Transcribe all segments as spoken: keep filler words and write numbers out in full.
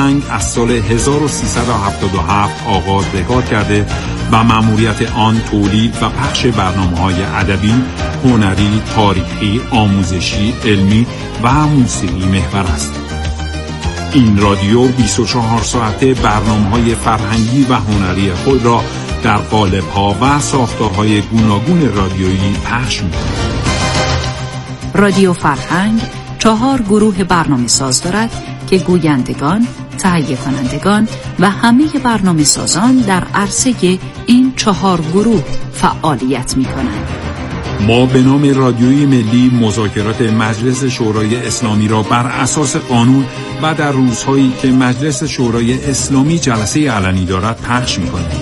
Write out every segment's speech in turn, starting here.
فرهنگ از سال هزار و سیصد و هفتاد و هفت آغاز به کار کرده و مأموریت آن تولید و پخش برنامه‌های ادبی، هنری، تاریخی، آموزشی، علمی و موسیقی محور است. این رادیو بیست و چهار ساعته برنامه‌های فرهنگی و هنری خود را در قالب‌ها و ساختارهای گوناگون رادیویی پخش می‌کند. رادیو فرهنگ چهار گروه برنامه ساز دارد که گویندگان، تهیه کنندگان و همه برنامه سازان در عرصه این چهار گروه فعالیت می کنند. ما به نام رادیوی ملی مذاکرات مجلس شورای اسلامی را بر اساس قانون و در روزهایی که مجلس شورای اسلامی جلسه علنی دارد پخش می کنیم.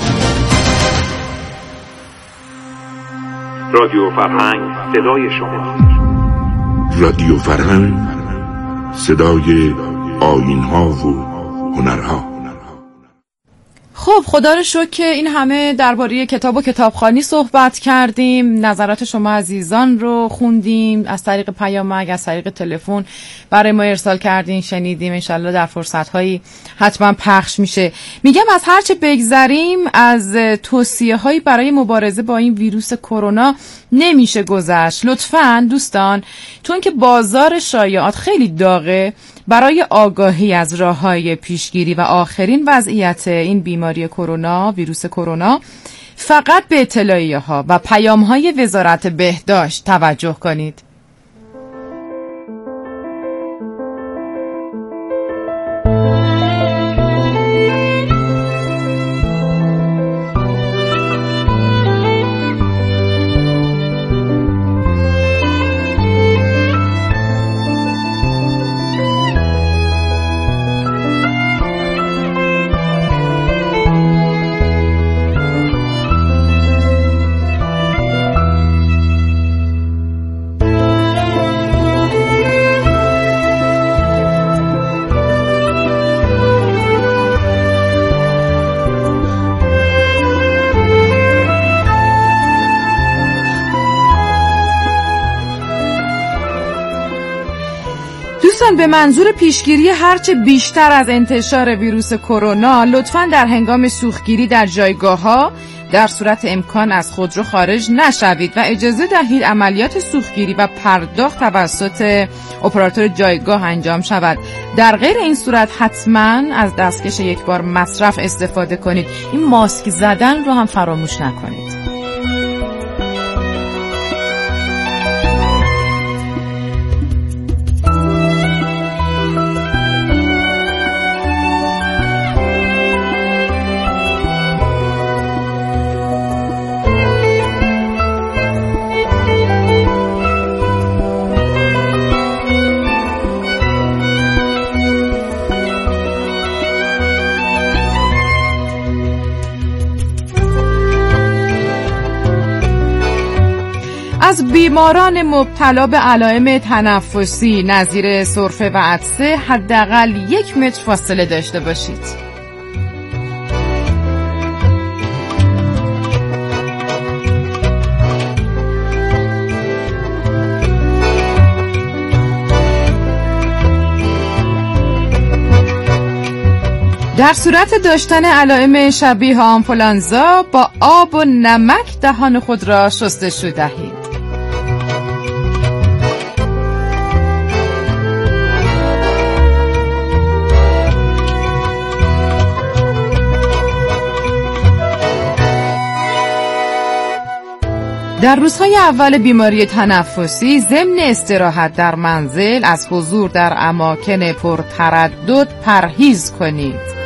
رادیو فرهنگ صدای شما. رادیو فرهنگ صدای آیین‌ها و هنرها. خب خدا رو شکر که این همه درباره کتاب و کتابخوانی صحبت کردیم، نظرات شما عزیزان رو خوندیم، از طریق پیامک، از طریق تلفن برای ما ارسال کردین، شنیدیم. انشالله در فرصت‌هایی حتما پخش میشه. میگم از هرچه بگذریم از توصیه‌هایی برای مبارزه با این ویروس کرونا نمیشه گذشت. لطفاً دوستان، چون که بازار شایعات خیلی داغه، برای آگاهی از راه‌های پیشگیری و آخرین وضعیت این بیماری کرونا، ویروس کرونا، فقط به اطلاعیه‌ها و پیام‌های وزارت بهداشت توجه کنید. به منظور پیشگیری هرچه بیشتر از انتشار ویروس کرونا، لطفاً در هنگام سوختگیری در جایگاه‌ها در صورت امکان از خودرو خارج نشوید و اجازه دهید عملیات سوختگیری و پرداخت توسط اپراتور جایگاه انجام شود. در غیر این صورت حتماً از دستکش یک بار مصرف استفاده کنید. این ماسک زدن رو هم فراموش نکنید. از بیماران مبتلا به علائم تنفسی نظیر سرفه و عطسه حداقل یک متر فاصله داشته باشید. در صورت داشتن علائم شبیه آنفولانزا با آب و نمک دهان خود را شستشو دهید. در روزهای اول بیماری تنفسی ضمن استراحت در منزل از حضور در اماکن پرتردد پرهیز کنید.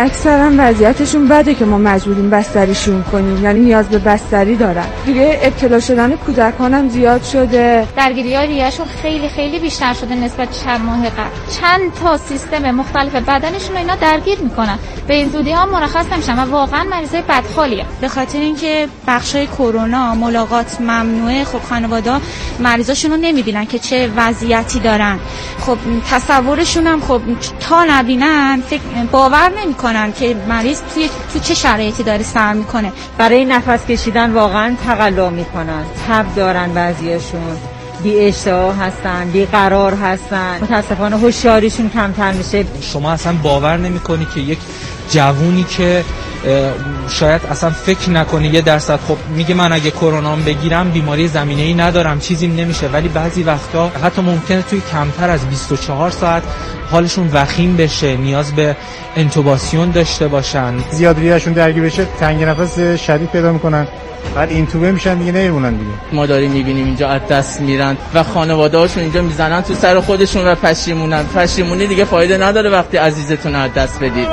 اکثرا وضعیتشون بده که ما مجبوریم بستریشون کنیم، یعنی نیاز به بستری دارن. دیگه ابتلا شدن کودکان هم زیاد شده، درگیری‌های ریه‌شون خیلی خیلی بیشتر شده نسبت چند ماه قبل. چند تا سیستم مختلف بدنشون اینا درگیر میکنن، به این زودی ها مرخص نمیشن و واقعا مریضای بدحالیه. به خاطر اینکه بخشای کرونا ملاقات ممنوعه، خب خانواده‌ها مریضاشون رو نمیبینن که چه وضعیتی دارن. خب تصورشون هم خب تا نبینن فکر باور نمیکنن که مریض توی تو چه شرایطی داره سر میکنه. برای نفس کشیدن واقعا تقلا میکنن، تب دارن بعضیاشون، بی اشتها هستن، بی قرار هستن، متاسفانه هوشیاریشون کمتر میشه. شما اصلا باور نمیکنی که یک جوونی که شاید اصلا فکر نکنه یه درصد خب میگه من اگه کرونا بگیرم بیماری زمینه‌ای ندارم چیزیم نمیشه، ولی بعضی وقتا حتی ممکنه توی کمتر از بیست و چهار ساعت حالشون وخیم بشه، نیاز به انتوباسیون داشته باشن، زیاد ریهشون درگیر بشه، تنگ نفس شدید پیدا میکنن، بعد اینتوبه میشن دیگه نمیمونن دیگه. ما داریم میبینیم اینجا از دست میرن و خانواده هاشون اینجا میزنن تو سر خودشون و پشیمونن. پشیمونی دیگه فایده نداره وقتی عزیزتون از دست بدید.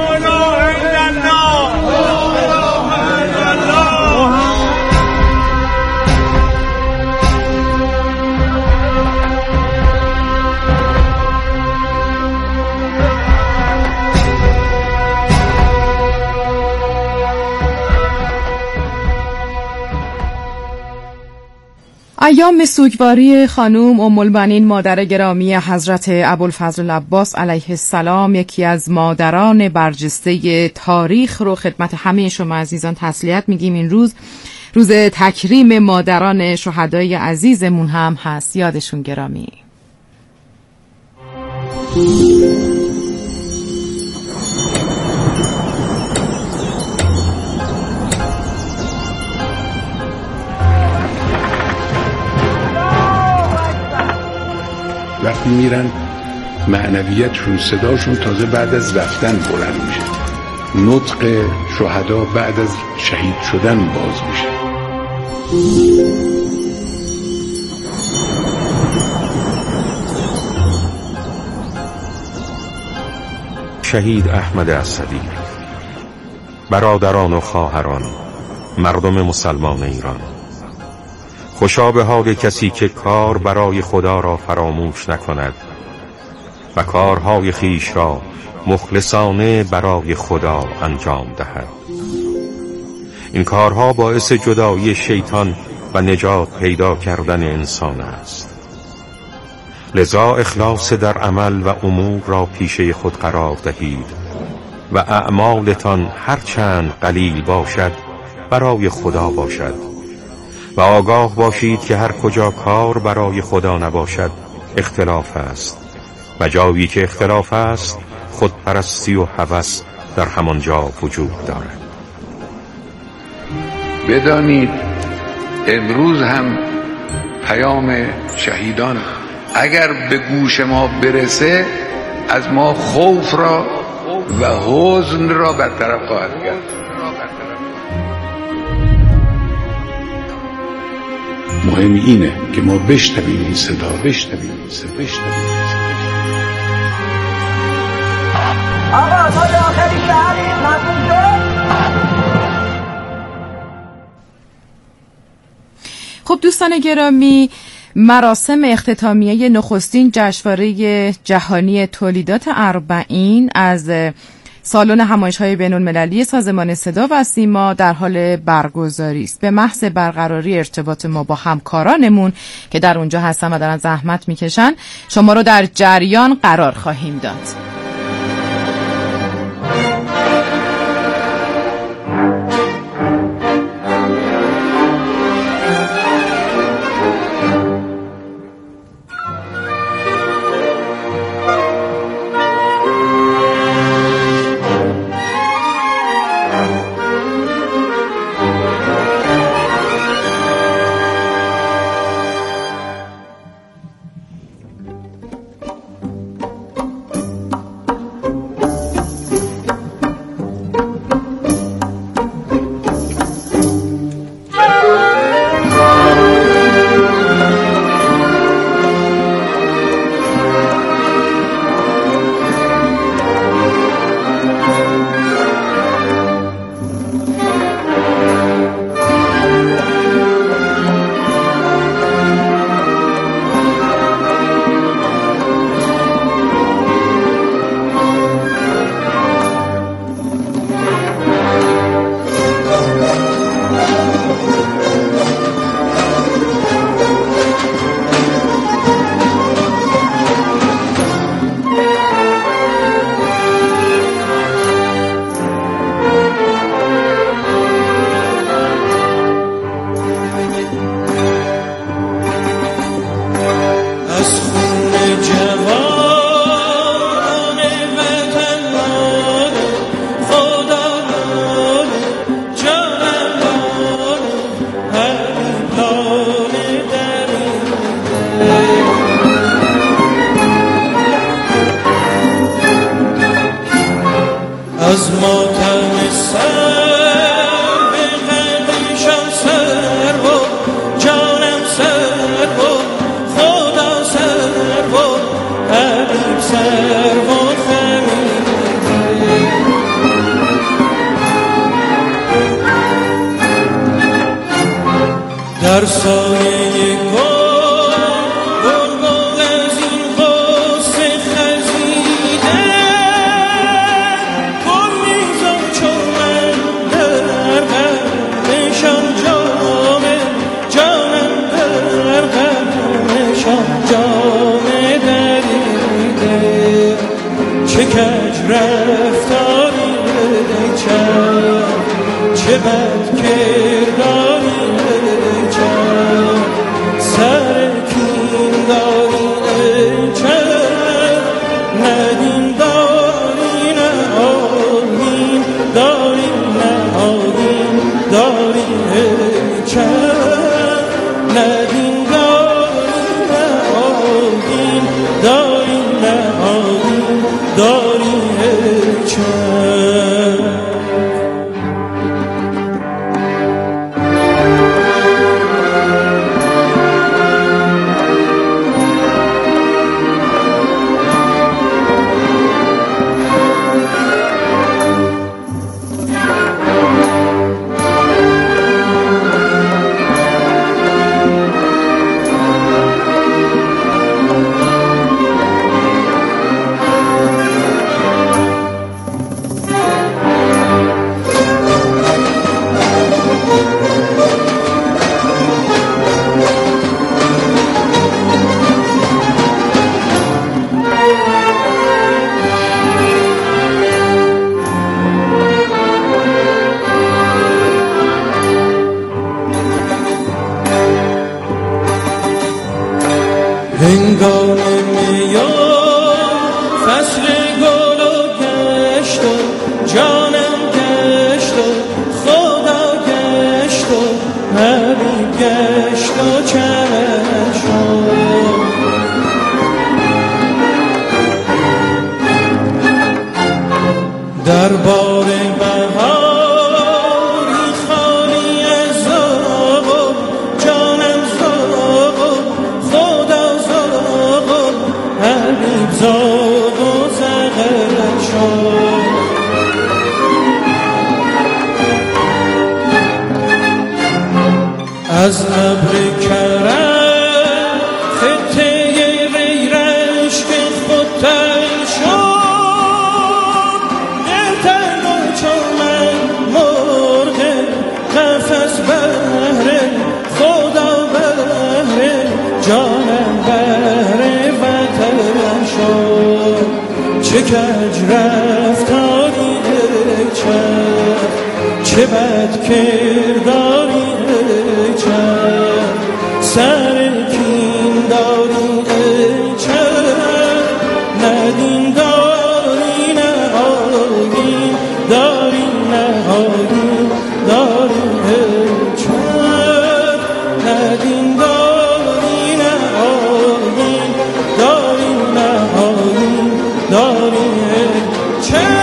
ایام سوگواری خانوم ام البنین مادر گرامی حضرت ابوالفضل العباس علیه السلام، یکی از مادران برجسته تاریخ، رو خدمت همه شما عزیزان تسلیت میگیم. این روز روز تکریم مادران شهدای عزیزمون هم هست، یادشون گرامی. وقتی میرن معنویتشون، صداشون تازه بعد از رفتن بلند میشه. نطق شهدا بعد از شهید شدن باز میشه. شهید احمد اسدی، برادران و خواهران، مردم مسلمان ایران، خوشا به حال کسی که کار برای خدا را فراموش نکند و کارهای خیش را مخلصانه برای خدا انجام دهد. این کارها باعث جدایی شیطان و نجات پیدا کردن انسان است. لذا اخلاص در عمل و امور را پیشه خود قرار دهید و اعمالتان هر چند قلیل باشد برای خدا باشد و آگاه باشید که هر کجا کار برای خدا نباشد اختلاف است و جایی که اختلاف است خودپرستی و هوس در همانجا وجود دارد. بدانید امروز هم پیام شهیدان اگر به گوش ما برسه از ما خوف را و حزن را برطرف خواهد کرد. مهم اینه که ما بشنویم این صدا، بشنویم این صدا، بشنویم این صدا. آقا ما داخلی شهریم، ممنون شد. خب دوستان گرامی، مراسم اختتامیه نخستین جشنواره جهانی تولیدات اربعین از سالن همایش‌های بین‌المللی سازمان صدا و سیما در حال برگزاری است. به محض برقراری ارتباط ما با همکارانمون که در اونجا هستن و دارن زحمت میکشن، شما رو در جریان قرار خواهیم داد. از ماتم سر به قلبشان سر و جانم سر و خدا سر و حبیب سر و خمیده در سایه گل کج رفتاری چه چه بد کرداری چه سر کین داری چه ندین داری نه آگین داری نه آگین داری چه ندین داری نه آگین داری نه آگین داری چه هنگام میان فصل گل و گشت و جانم گشت و خدا گشت و حبیب گشت و چمن شد در بار بهاری خالی از زاغ و جانم زاغ و خدا زاغ و حبیب زاغ و زغل شد از ابر کرم خطه غیرش که خودتر شد دلتن و چون من مرغ قفس بهر خدا بهر جانم بهر وطن شد چه کج رفتاری چه چه بد کرداری چه سر کین داری چه ندین داری نه آگین داری نه آگین داری چه ندین داری نه آگین داری نه آگین داری چه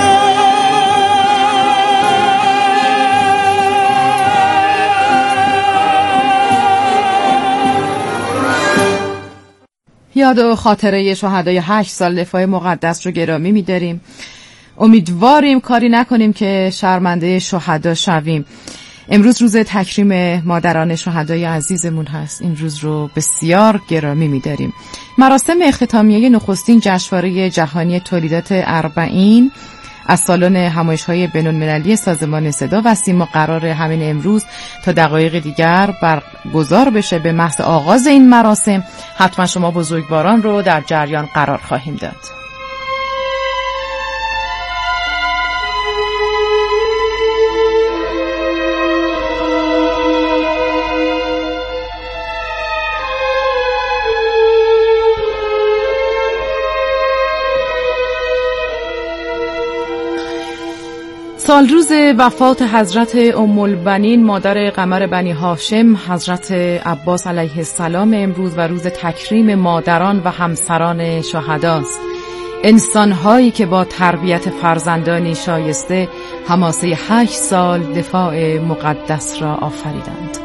یاد و خاطره شهدای هشت سال دفاع مقدس رو گرامی می‌داریم. امیدواریم کاری نکنیم که شرمنده شهدا شویم. امروز روز تکریم مادران شهدای عزیزمون هست. این روز رو بسیار گرامی می‌داریم. مراسم اختتامیه نخستین جشنواره جهانی تولیدات اربعین از سالن همایش‌های بین‌المللی سازمان صدا و سیما قرار همین امروز تا دقایق دیگر برگزار بشه. به محض آغاز این مراسم حتما شما بزرگواران رو در جریان قرار خواهیم داد. سال روز وفات حضرت ام البنین مادر قمر بنی هاشم حضرت عباس علیه السلام امروز و روز تکریم مادران و همسران شهداست. انسان‌هایی که با تربیت فرزندانی شایسته حماسه هشت سال دفاع مقدس را آفریدند.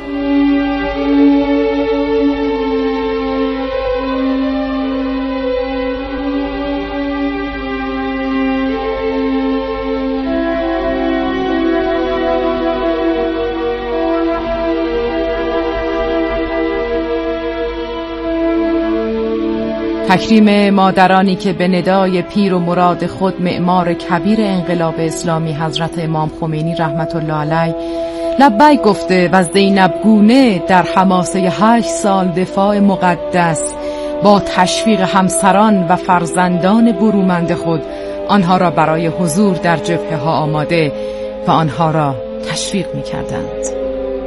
تکریم مادرانی که به ندای پیر و مراد خود معمار کبیر انقلاب اسلامی حضرت امام خمینی رحمت الله علیه لبیک گفته و زینب گونه در حماسه هشت سال دفاع مقدس با تشویق همسران و فرزندان برومند خود آنها را برای حضور در جبهه ها آماده و آنها را تشویق می کردند.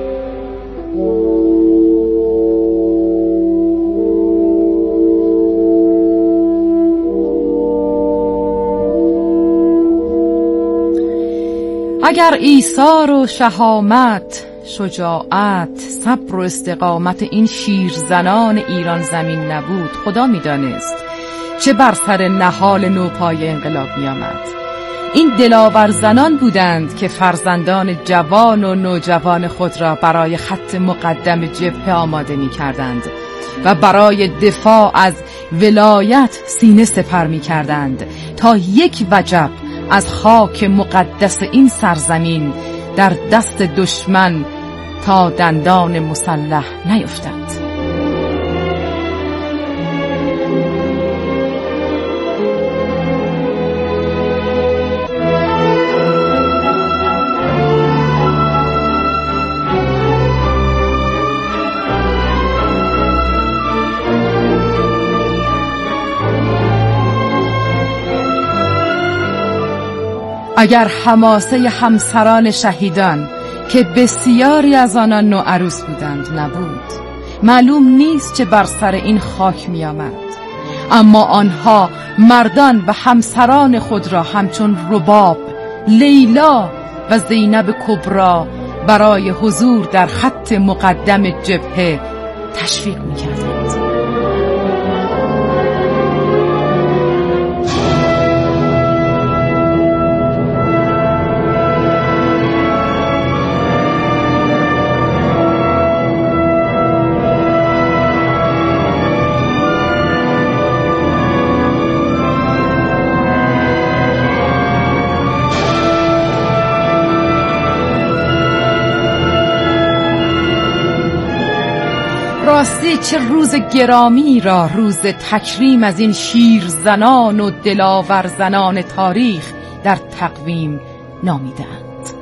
اگر ایثار و شهامت، شجاعت، صبر و استقامت این شیرزنان ایران زمین نبود، خدا می‌دانست چه بر سر نهال نوپای انقلاب می‌آمد. این دلاور زنان بودند که فرزندان جوان و نوجوان خود را برای خط مقدم جبهه آماده می‌کردند و برای دفاع از ولایت سینه سپر می‌کردند تا یک وجب از خاک مقدس این سرزمین در دست دشمن تا دندان مسلح نیفتد. اگر حماسه همسران شهیدان که بسیاری از آنان نوعروس بودند نبود، معلوم نیست چه بر سر این خاک می آمد. اما آنها مردان و همسران خود را همچون رباب، لیلا و زینب کبرا برای حضور در خط مقدم جبهه تشویق می کردند. راستی چه روز گرامی را روز تکریم از این شیرزنان و دلاور زنان تاریخ در تقویم نامیدند.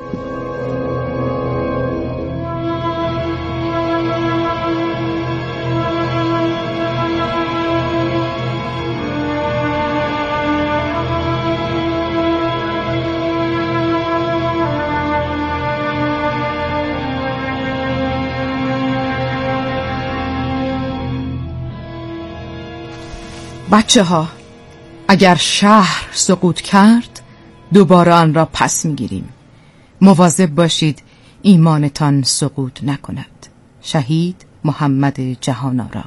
بچه ها، اگر شهر سقوط کرد دوباره آن را پس میگیریم. مواظب باشید ایمانتان سقوط نکند. شهید محمد جهان‌آرا.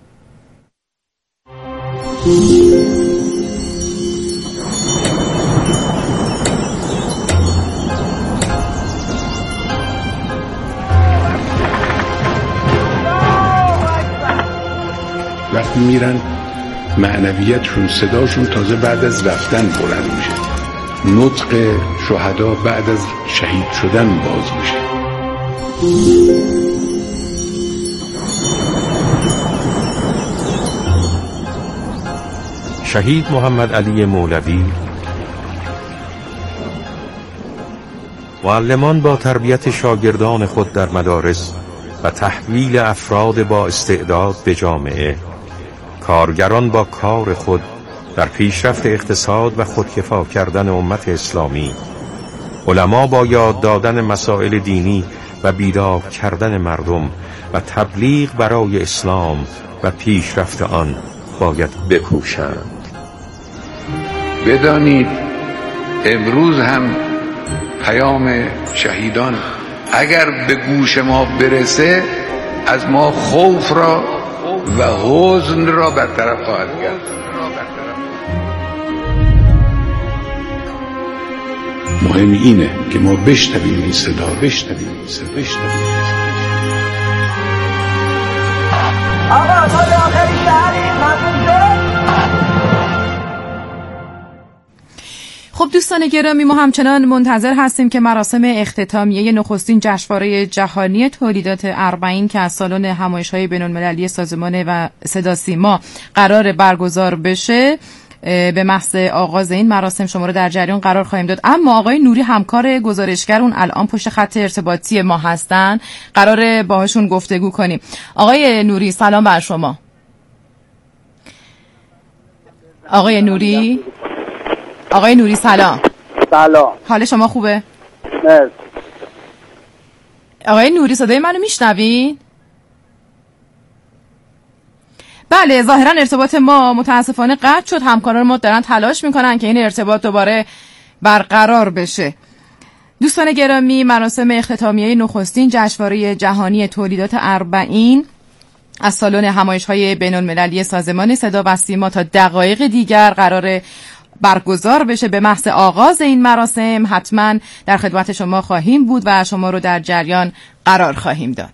وقتی میرن معنویتشون، صداشون تازه بعد از رفتن بلند میشه. نطق شهدا بعد از شهید شدن باز میشه. شهید محمد علی مولوی معلمان با تربیت شاگردان خود در مدارس و تحویل افراد با استعداد به جامعه، کارگران با کار خود در پیشرفت اقتصاد و خودکفا کردن امت اسلامی، علما با یاد دادن مسائل دینی و بیدار کردن مردم و تبلیغ برای اسلام و پیشرفت آن باید بکوشند. بدانید امروز هم پیام شهیدان اگر به گوش ما برسه از ما خوف را و حزن را برطرف خواهد کرد. مهم اینه که ما بشنویم این صدا، بشنویم این صدا، بشنویم. آقا ما داخل شهریم، ممنون شد. خب دوستان گرامی، ما همچنان منتظر هستیم که مراسم اختتامیه نخستین جشنواره جهانی تولیدات اربعین که از سالن همایش‌های بین‌المللی سازمان و صدا سیما قرار برگزار بشه به محض آغاز این مراسم شما رو در جریان قرار خواهیم داد. اما آقای نوری همکار گزارشگر اون الان پشت خط ارتباطی ما هستن، قرار باهاشون گفتگو کنیم. آقای نوری سلام بر شما. آقای نوری آقای نوری سلام. سلام. حال شما خوبه؟ مرسی. آقای نوری صدای منو میشنوین؟ بله، ظاهرا ارتباط ما متاسفانه قطع شد. همکاران ما دارن تلاش میکنن که این ارتباط دوباره برقرار بشه. دوستان گرامی، مراسم اختتامیه نخستین جشنواره جهانی تولیدات اربعین از سالن همایش‌های بین‌المللی سازمان صدا و سیما تا دقایق دیگر قرار برگزار بشه. به محض آغاز این مراسم حتما در خدمت شما خواهیم بود و شما رو در جریان قرار خواهیم داد.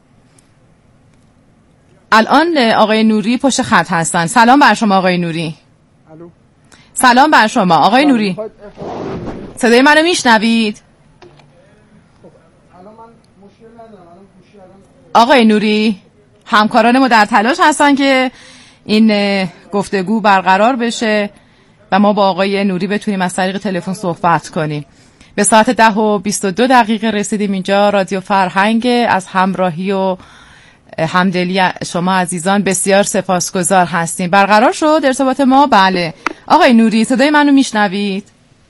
الان آقای نوری پشت خط هستن. سلام بر شما آقای نوری. الو. سلام بر شما آقای نوری. صدای منو میشنوید؟ آقای نوری، همکاران ما در تلاش هستن که این گفتگو برقرار بشه و ما با آقای نوری بتونیم از طریق تلفن صحبت کنیم. به ساعت ده و بیست و دو دقیقه رسیدیم اینجا. رادیو فرهنگ از همراهی و همدلی شما عزیزان بسیار سپاسگزار هستیم. برقرار شد ارتباط ما؟ بله. آقای نوری صدای منو میشنوید؟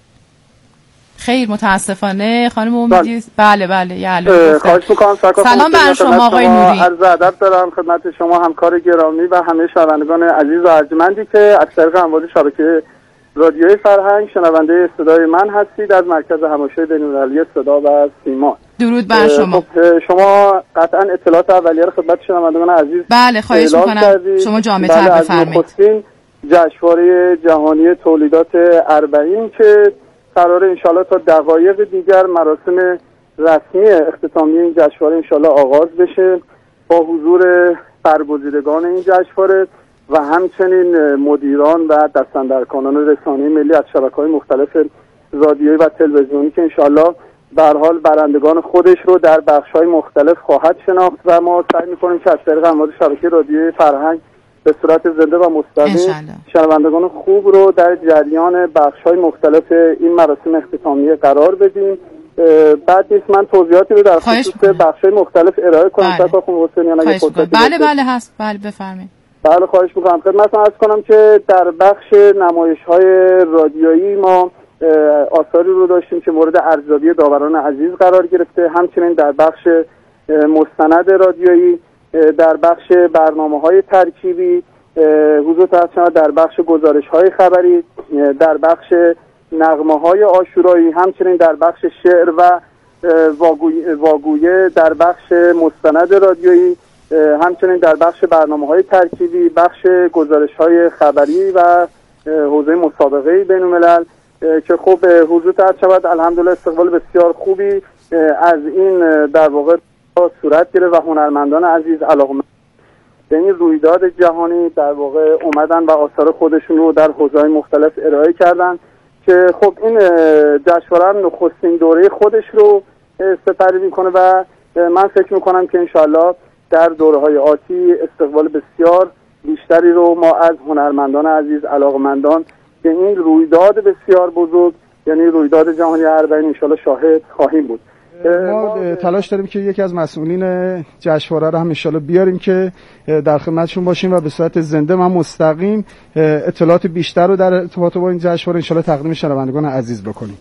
خیر متاسفانه خانم امیدی. بله بله یالو. خواهش می‌کنم. سلام بر شما آقای نوری. عرض ادب دارم خدمت شما همکار گرامی و همه شنوندگان عزیز و ارجمندی که از طریق امواج شبکه رادیوی فرهنگ شنونده صدای من هستید از مرکز همایش‌های بین‌المللی صدا و سیما. درود بر شما. خب شما قطعا اطلاعات اولیه رو خدمت شنوندگان عزیز بله خواهش می‌کنم شما جامع‌تر بله بفرمایید. نخستین جشنواره جهانی تولیدات اربعین که قراره انشالله تا دقایق دیگر مراسم رسمی اختتامیه این جشنواره انشالله آغاز بشه با حضور برگزیدگان این جشنواره و همچنین مدیران و دستاندرکاران رسانه ملی از شبکه‌های مختلف رادیویی و تلویزیونی که انشالله به هر حال برندگان خودش رو در بخش‌های مختلف خواهد شناخت و ما سعی می‌کنیم که از طریق امواج شبکه رادیویی فرهنگ به صورت زنده و مستقیم شنوندگان خوب رو در جریان بخش‌های مختلف این مراسم اختتامیه قرار بدیم. بعد نیست من توضیحاتی رو در خصوص بخش‌های مختلف ارائه کنم. بله. بله. بله بله هست. بله بفرمایید. بله خواهش می‌کنم. خدمتتون عرض کنم که در بخش نمایش‌های رادیویی ما آثاری رو داشتیم که مورد ارزیابی داوران عزیز قرار گرفته. همچنین در بخش مستند رادیویی، در بخش برنامه‌های ترکیبی حضور داشتن، در بخش گزارش‌های خبری، در بخش نغمه‌های عاشورایی، همچنین در بخش شعر و واگویه، در بخش مستند رادیویی، همچنین در بخش برنامه‌های ترکیبی، بخش گزارش‌های خبری و حوزه مسابقه بین‌الملل که خب حضور داشت. الحمدلله استقبال بسیار خوبی از این در واقع صورت گرفت و هنرمندان عزیز علاقه‌مند به این رویداد جهانی در واقع اومدن و آثار خودشون رو در حوزه‌های مختلف ارائه کردن که خب این جشنواره نخستین دوره خودش رو سپری میکنه و من فکر میکنم که انشالله در دوره‌های آتی استقبال بسیار بیشتری رو ما از هنرمندان عزیز علاقه‌مندان به این رویداد بسیار بزرگ یعنی رویداد جهانی اربعین انشالله شاهد خواهیم بود. ما تلاش داریم که یکی از مسئولین جشنواره رو هم انشالله بیاریم که در خدمتشون باشیم و به صورت زنده و مستقیم اطلاعات بیشتر رو در ارتباط با این جشنواره انشالله تقدیم شنوندگان عزیز بکنیم.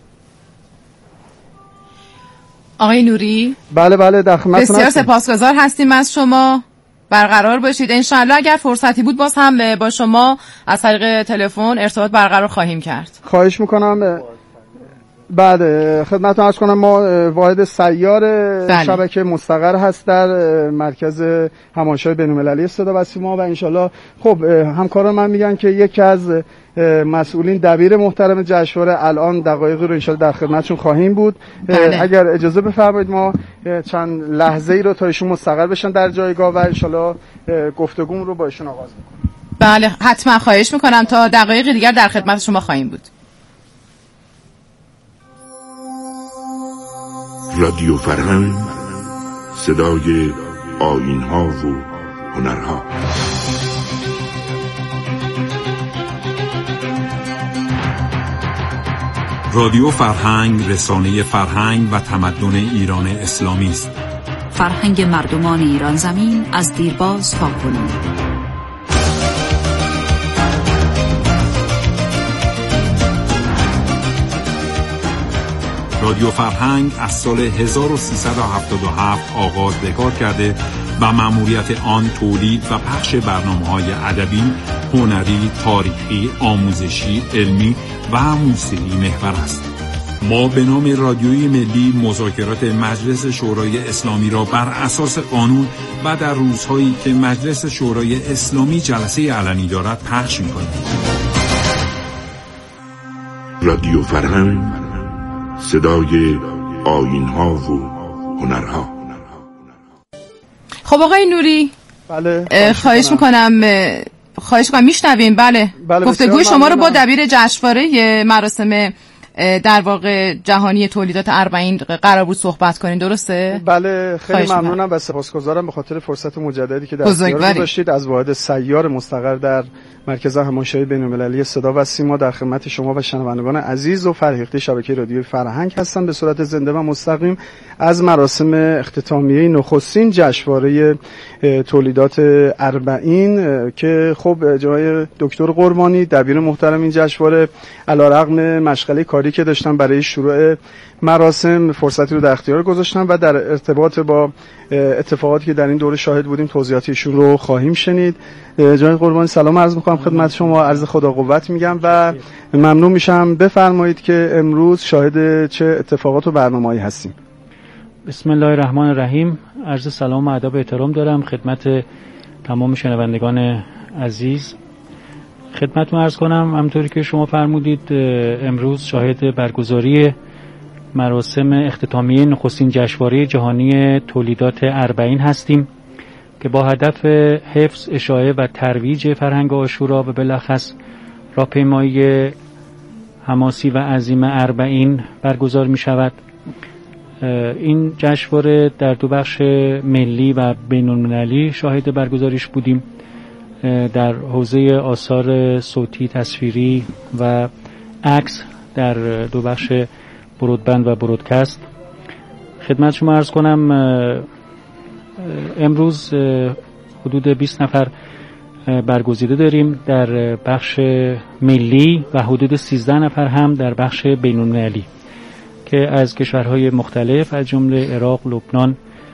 آقای نوری بله بله در خدمتتون بسیار سپاسگزار هستیم از شما. برقرار باشید انشالله. اگر فرصتی بود باز هم با شما از طریق تلفن ارتباط برقرار خواهیم کرد. خواهش میکنم. بعد خدمتتون عرض کنم ما واحد سیار بله. شبکه مستقر هست در مرکز همایش‌های بین‌المللی صدا و سیما و انشالله خب همکاران من میگن که یکی از مسئولین دبیر محترم جشنواره الان دقایقی رو انشالله در خدمتشون خواهیم بود. بله. اگر اجازه بفرمایید ما چند لحظه ای رو تا ایشون مستقر بشن در جایگاه و انشالله گفتگومون رو با ایشون آغاز میکنیم. بله حتما خواهش میکنم، تا دقایق دیگر در خدمت شما خواهیم بود. رادیو فرهنگ، صدای آیین‌ها و هنرها. رادیو فرهنگ رسانه فرهنگ و تمدن ایران اسلامی است. فرهنگ مردمان ایران زمین از دیرباز تا کنون. رادیو فرهنگ از سال هزار و سیصد و هفتاد و هفت آغاز به کار کرده و مأموریت آن تولید و پخش برنامه‌های ادبی، هنری، تاریخی، آموزشی، علمی و موسیقی محور است. ما به نام رادیوی ملی مذاکرات مجلس شورای اسلامی را بر اساس قانون و در روزهایی که مجلس شورای اسلامی جلسه علنی دارد پخش می‌کنیم. رادیو فرهنگ، صدای آیین‌ها و هنرها. خب آقای نوری، بله خواهش میکنم خواهش میکنم میشنویم. بله, بله گفتگوی شما رو با دبیر جشنواره مراسم در واقع جهانی تولیدات اربعین قرار بود صحبت کنین، درسته؟ بله خیلی ممنونم و سپاسگزارم به خاطر فرصت مجددی که در اختیار گذاشتید. از واحد سیار مستقر در مرکز همایش‌های بین‌المللی صدا و سیما در خدمت شما و شنوندگان عزیز و فرهیخته شبکه رادیوی فرهنگ هستم به صورت زنده و مستقیم از مراسم اختتامیه نخستین جشنواره تولیدات اربعین که خب جناب دکتر قربانی دبیر محترم این جشنواره علیرغم مشغله کاری که داشتن برای شروع مراسم فرصتی رو در اختیار گذاشتن و در ارتباط با اتفاقاتی که در این دوره شاهد بودیم توضیحات ایشون رو خواهیم شنید. جناب قربانی سلام عرض می‌کنم خدمت شما، عرض خدا قوت میگم و ممنون میشم بفرمایید که امروز شاهد چه اتفاقات و برنامه‌ای هستیم. بسم الله الرحمن الرحیم. عرض سلام و ادب و احترام دارم خدمت تمام شنوندگان عزیز. خدمتتون عرض کنم همونطوری که شما فرمودید امروز شاهد برگزاری مراسم اختتامیه نخستین جشنواره جهانی تولیدات اربعین هستیم که با هدف حفظ، اشاعه و ترویج فرهنگ عاشورا و بالاخص راهپیمایی حماسی و عظیم اربعین برگزار می شود. این جشنواره در دو بخش ملی و بین‌المللی شاهد برگزاریش بودیم. در حوزه آثار صوتی، تصویری و عکس در دو بخش برودبند و برودکست. خدمت شما عرض کنم امروز حدود بیست نفر برگزیده داریم در بخش ملی و حدود سیزده نفر هم در بخش بین‌المللی که از کشورهای مختلف از جمله عراق، لبنان،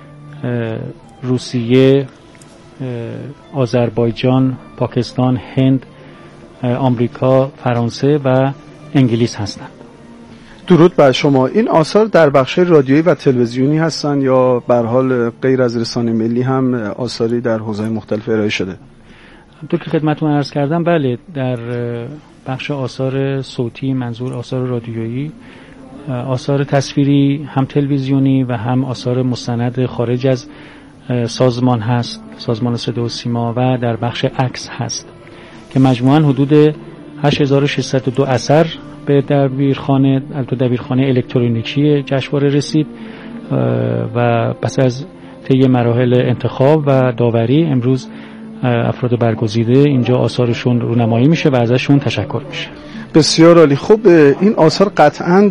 روسیه، آذربایجان، پاکستان، هند، آمریکا، فرانسه و انگلیس هستند. درود بر شما. این آثار در بخش رادیویی و تلویزیونی هستند یا به هر حال غیر از رسانه ملی هم آثاری در حوزه‌های مختلف ارائه شده؟ تو که خدمتتون عرض کردم بله، در بخش آثار صوتی منظور آثار رادیویی، آثار تصویری هم تلویزیونی و هم آثار مستند خارج از سازمان هست، سازمان صدا و سیما، و در بخش عکس هست که مجموعاً حدود هشت هزار و ششصد و دو اثر به دبیرخانه البته دبیرخانه الکترونیکی جشنواره رسید و پس از طی مراحل انتخاب و داوری امروز افراد برگزیده اینجا آثارشون رونمایی میشه و ازشون تشکر میشه. بسیار عالی. خب این آثار قطعاً